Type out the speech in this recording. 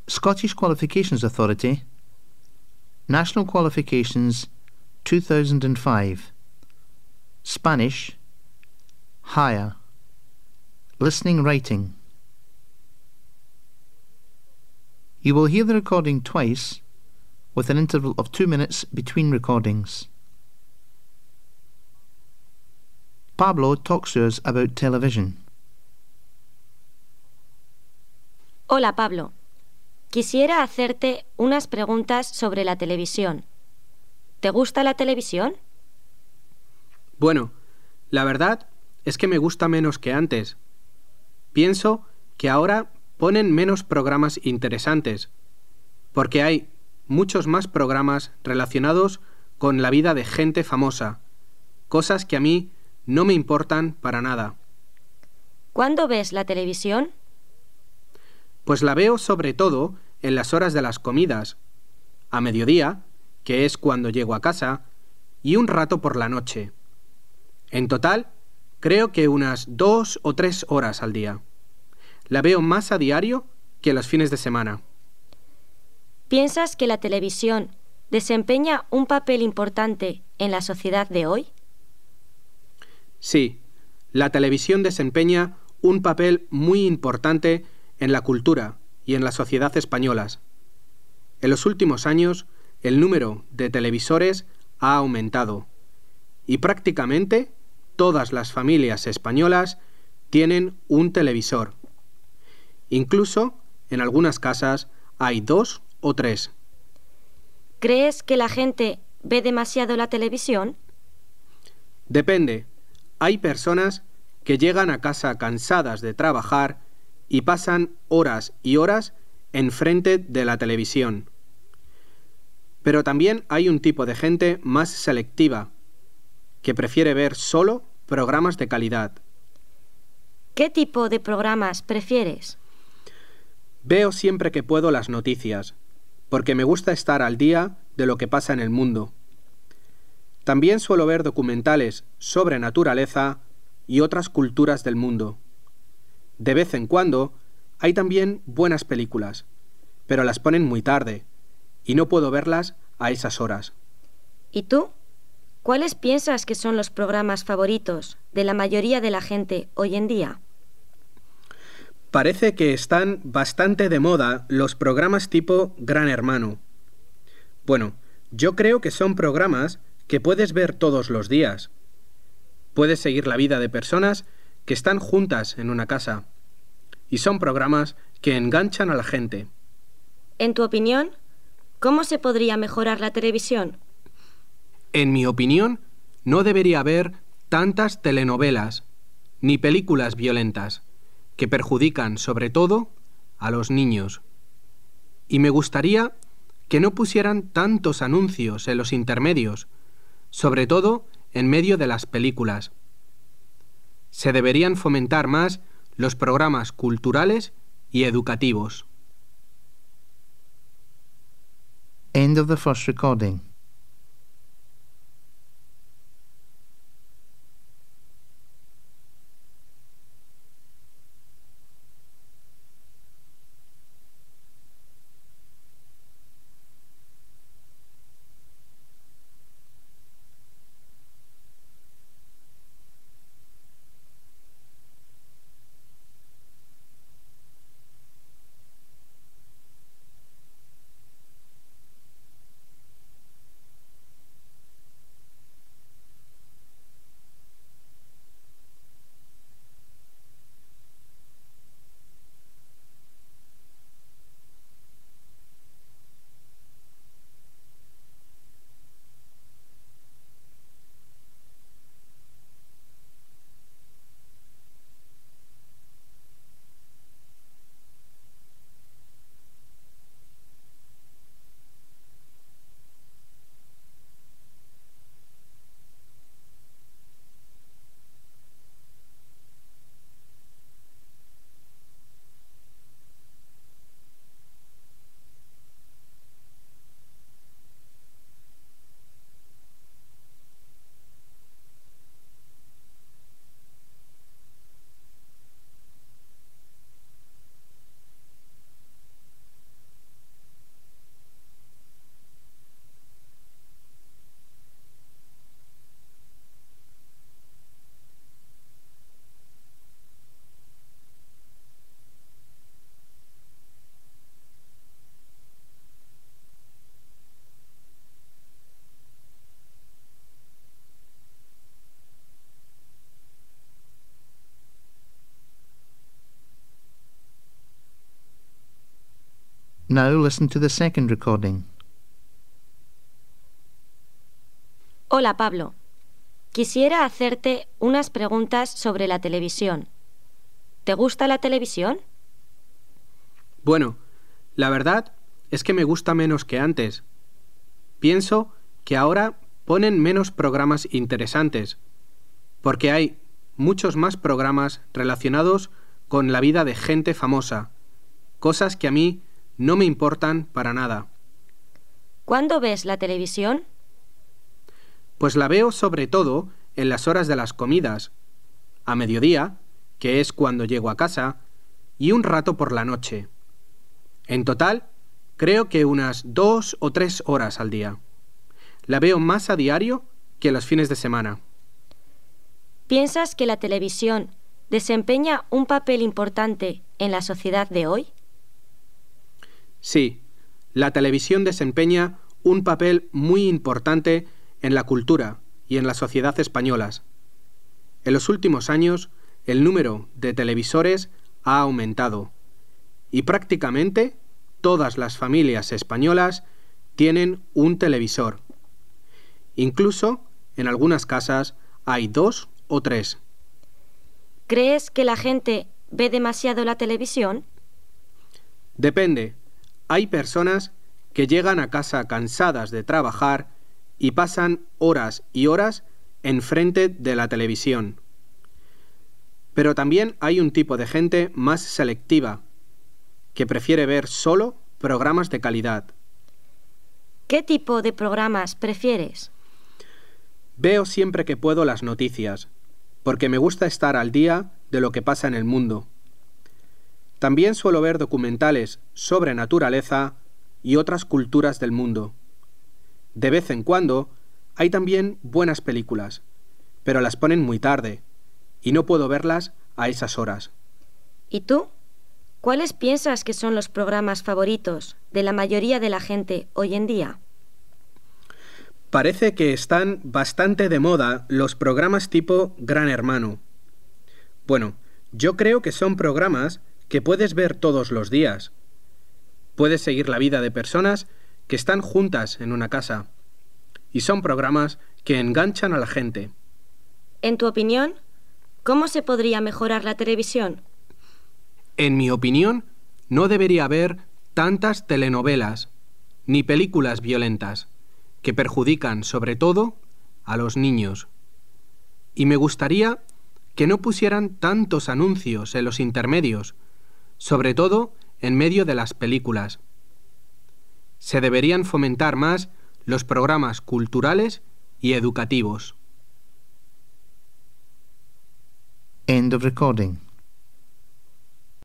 Scottish Qualifications Authority, National Qualifications 2005, Spanish, Higher, Listening Writing. You will hear the recording twice, with an interval of 2 minutes between recordings. Pablo talks to us about television. Hola, Pablo. Quisiera hacerte unas preguntas sobre la televisión. ¿Te gusta la televisión? Bueno, la verdad es que me gusta menos que antes. Pienso que ahora ponen menos programas interesantes, porque hay muchos más programas relacionados con la vida de gente famosa, cosas que a mí no me importan para nada. ¿Cuándo ves la televisión? Pues la veo sobre todo en las horas de las comidas, a mediodía, que es cuando llego a casa, y un rato por la noche. En total, creo que unas 2 o 3 horas al día. La veo más a diario que los fines de semana. ¿Piensas que la televisión desempeña un papel importante en la sociedad de hoy? Sí, la televisión desempeña un papel muy importante en la cultura y en la sociedad españolas. En los últimos años, el número de televisores ha aumentado y prácticamente todas las familias españolas tienen un televisor. Incluso, en algunas casas, hay 2 o 3. ¿Crees que la gente ve demasiado la televisión? Depende. Hay personas que llegan a casa cansadas de trabajar y pasan horas y horas enfrente de la televisión. Pero también hay un tipo de gente más selectiva, que prefiere ver solo programas de calidad. ¿Qué tipo de programas prefieres? Veo siempre que puedo las noticias, porque me gusta estar al día de lo que pasa en el mundo. También suelo ver documentales sobre naturaleza y otras culturas del mundo. De vez en cuando hay también buenas películas, pero las ponen muy tarde y no puedo verlas a esas horas. ¿Y tú? ¿Cuáles piensas que son los programas favoritos de la mayoría de la gente hoy en día? Parece que están bastante de moda los programas tipo Gran Hermano. Bueno, yo creo que son programas que puedes ver todos los días. Puedes seguir la vida de personas que están juntas en una casa. Y son programas que enganchan a la gente. En tu opinión, ¿cómo se podría mejorar la televisión? En mi opinión, no debería haber tantas telenovelas ni películas violentas que perjudican sobre todo a los niños. Y me gustaría que no pusieran tantos anuncios en los intermedios, sobre todo en medio de las películas. Se deberían fomentar más los programas culturales y educativos. End of the first recording. Now listen to the second recording. Hola, Pablo. Quisiera hacerte unas preguntas sobre la televisión. ¿Te gusta la televisión? Bueno, la verdad es que me gusta menos que antes. Pienso que ahora ponen menos programas interesantes, porque hay muchos más programas relacionados con la vida de gente famosa, cosas que a mí no me importan para nada. ¿Cuándo ves la televisión? Pues la veo sobre todo en las horas de las comidas, a mediodía, que es cuando llego a casa, y un rato por la noche. En total, creo que unas 2 o 3 horas al día. La veo más a diario que los fines de semana. ¿Piensas que la televisión desempeña un papel importante en la sociedad de hoy? Sí, la televisión desempeña un papel muy importante en la cultura y en la sociedad españolas. En los últimos años, el número de televisores ha aumentado y prácticamente todas las familias españolas tienen un televisor. Incluso, en algunas casas, hay 2 o 3. ¿Crees que la gente ve demasiado la televisión? Depende. Hay personas que llegan a casa cansadas de trabajar y pasan horas y horas enfrente de la televisión. Pero también hay un tipo de gente más selectiva, que prefiere ver solo programas de calidad. ¿Qué tipo de programas prefieres? Veo siempre que puedo las noticias, porque me gusta estar al día de lo que pasa en el mundo. También suelo ver documentales sobre naturaleza y otras culturas del mundo. De vez en cuando hay también buenas películas, pero las ponen muy tarde y no puedo verlas a esas horas. ¿Y tú? ¿Cuáles piensas que son los programas favoritos de la mayoría de la gente hoy en día? Parece que están bastante de moda los programas tipo Gran Hermano. Bueno, yo creo que son programas que puedes ver todos los días. Puedes seguir la vida de personas que están juntas en una casa. Y son programas que enganchan a la gente. En tu opinión, ¿cómo se podría mejorar la televisión? En mi opinión, no debería haber tantas telenovelas ni películas violentas que perjudican sobre todo a los niños. Y me gustaría que no pusieran tantos anuncios en los intermedios, sobre todo en medio de las películas. Se deberían fomentar más los programas culturales y educativos. End of recording.